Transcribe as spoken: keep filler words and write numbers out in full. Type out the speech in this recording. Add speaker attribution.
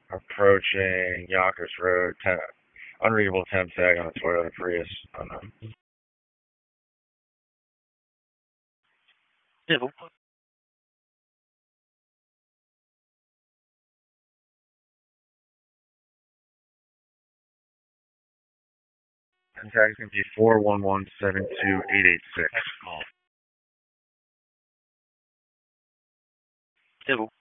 Speaker 1: Approaching Yonkers Road, ten, unreadable temp tag on a Toyota Prius. Oh no.
Speaker 2: Civil.
Speaker 1: Temp tag's gonna be four one one seven two eight eight six.
Speaker 2: Civil.